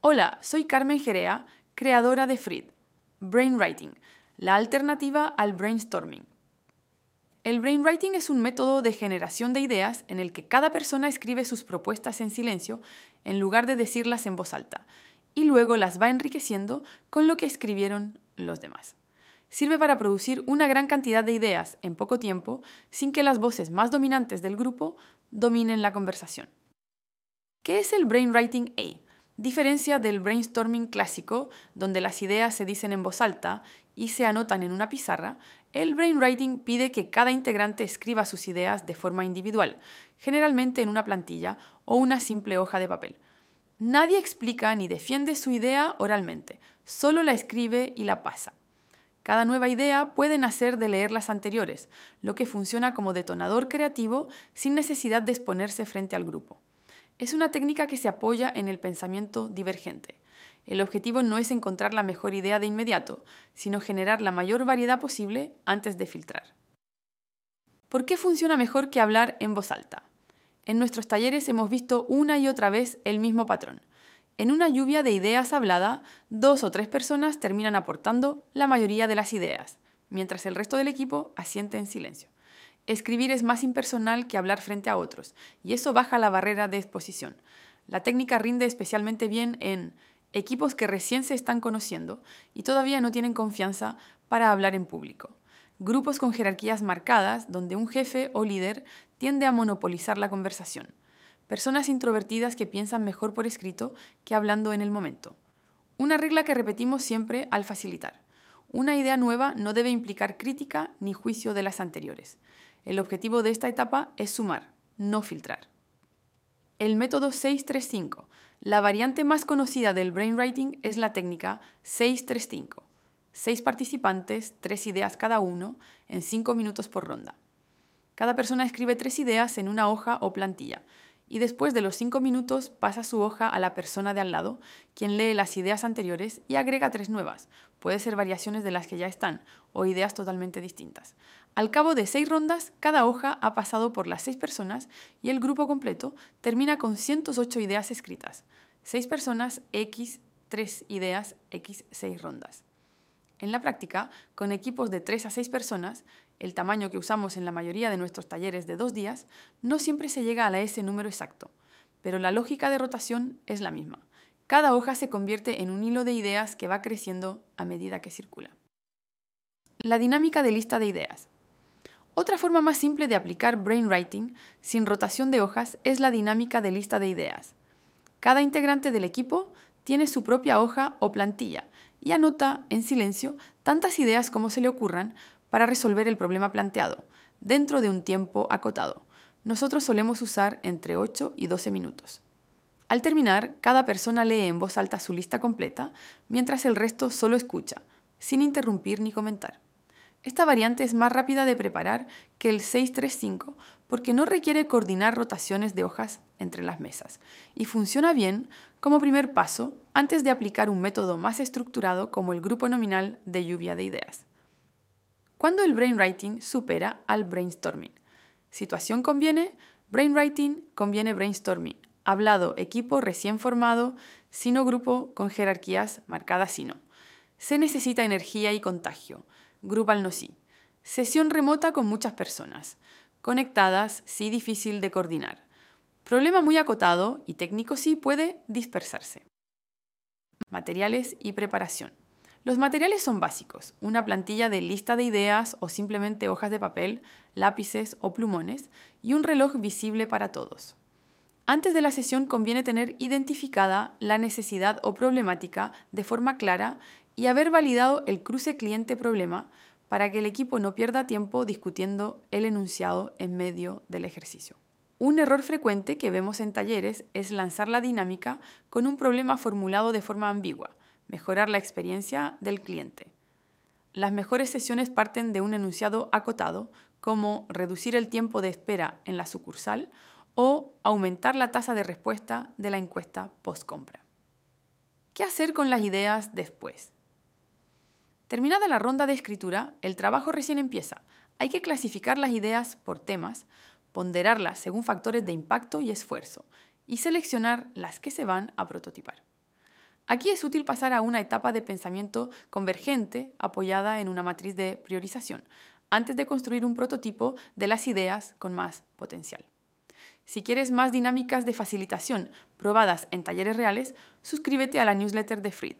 Hola, soy Carmen Jerea, creadora de Fried, Brainwriting, la alternativa al brainstorming. El brainwriting es un método de generación de ideas en el que cada persona escribe sus propuestas en silencio en lugar de decirlas en voz alta, y luego las va enriqueciendo con lo que escribieron los demás. Sirve para producir una gran cantidad de ideas en poco tiempo sin que las voces más dominantes del grupo dominen la conversación. ¿Qué es el brainwriting A? Diferencia del brainstorming clásico, donde las ideas se dicen en voz alta y se anotan en una pizarra, el brainwriting pide que cada integrante escriba sus ideas de forma individual, generalmente en una plantilla o una simple hoja de papel. Nadie explica ni defiende su idea oralmente, solo la escribe y la pasa. Cada nueva idea puede nacer de leer las anteriores, lo que funciona como detonador creativo sin necesidad de exponerse frente al grupo. Es una técnica que se apoya en el pensamiento divergente. El objetivo no es encontrar la mejor idea de inmediato, sino generar la mayor variedad posible antes de filtrar. ¿Por qué funciona mejor que hablar en voz alta? En nuestros talleres hemos visto una y otra vez el mismo patrón. En una lluvia de ideas hablada, 2 o 3 personas terminan aportando la mayoría de las ideas, mientras el resto del equipo asiente en silencio. Escribir es más impersonal que hablar frente a otros, y eso baja la barrera de exposición. La técnica rinde especialmente bien en equipos que recién se están conociendo y todavía no tienen confianza para hablar en público. Grupos con jerarquías marcadas, donde un jefe o líder tiende a monopolizar la conversación. Personas introvertidas que piensan mejor por escrito que hablando en el momento. Una regla que repetimos siempre al facilitar. Una idea nueva no debe implicar crítica ni juicio de las anteriores. El objetivo de esta etapa es sumar, no filtrar. El método 635. La variante más conocida del brainwriting es la técnica 635. 6 participantes, 3 ideas cada uno, en 5 minutos por ronda. Cada persona escribe 3 ideas en una hoja o plantilla, y después de los 5 minutos pasa su hoja a la persona de al lado, quien lee las ideas anteriores y agrega 3 nuevas. Puede ser variaciones de las que ya están o ideas totalmente distintas. Al cabo de 6 rondas, cada hoja ha pasado por las 6 personas y el grupo completo termina con 108 ideas escritas. 6 personas, X, 3 ideas, X, 6 rondas. En la práctica, con equipos de 3 a 6 personas, el tamaño que usamos en la mayoría de nuestros talleres de 2 días, no siempre se llega a ese número exacto, pero la lógica de rotación es la misma. Cada hoja se convierte en un hilo de ideas que va creciendo a medida que circula. La dinámica de lista de ideas. Otra forma más simple de aplicar brainwriting sin rotación de hojas es la dinámica de lista de ideas. Cada integrante del equipo tiene su propia hoja o plantilla y anota en silencio tantas ideas como se le ocurran para resolver el problema planteado, dentro de un tiempo acotado. Nosotros solemos usar entre 8 y 12 minutos. Al terminar, cada persona lee en voz alta su lista completa, mientras el resto solo escucha, sin interrumpir ni comentar. Esta variante es más rápida de preparar que el 635 porque no requiere coordinar rotaciones de hojas entre las mesas y funciona bien como primer paso antes de aplicar un método más estructurado como el grupo nominal de lluvia de ideas. ¿Cuándo el brainwriting supera al brainstorming? Situación conviene, brainwriting conviene brainstorming. Hablado, equipo recién formado, sino grupo con jerarquías marcadas sino. Se necesita energía y contagio. Grupal no sí. Sesión remota con muchas personas. Conectadas, sí difícil de coordinar. Problema muy acotado y técnico sí puede dispersarse. Materiales y preparación. Los materiales son básicos, una plantilla de lista de ideas o simplemente hojas de papel, lápices o plumones y un reloj visible para todos. Antes de la sesión conviene tener identificada la necesidad o problemática de forma clara y haber validado el cruce cliente-problema para que el equipo no pierda tiempo discutiendo el enunciado en medio del ejercicio. Un error frecuente que vemos en talleres es lanzar la dinámica con un problema formulado de forma ambigua, mejorar la experiencia del cliente. Las mejores sesiones parten de un enunciado acotado, como reducir el tiempo de espera en la sucursal o aumentar la tasa de respuesta de la encuesta post-compra. ¿Qué hacer con las ideas después? Terminada la ronda de escritura, el trabajo recién empieza. Hay que clasificar las ideas por temas, ponderarlas según factores de impacto y esfuerzo, y seleccionar las que se van a prototipar. Aquí es útil pasar a una etapa de pensamiento convergente apoyada en una matriz de priorización, antes de construir un prototipo de las ideas con más potencial. Si quieres más dinámicas de facilitación probadas en talleres reales, suscríbete a la newsletter de Fried.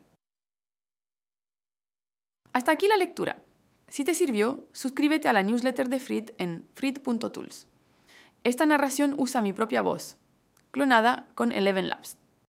Hasta aquí la lectura. Si te sirvió, suscríbete a la newsletter de Fried en fried.tools. Esta narración usa mi propia voz, clonada con Eleven Labs.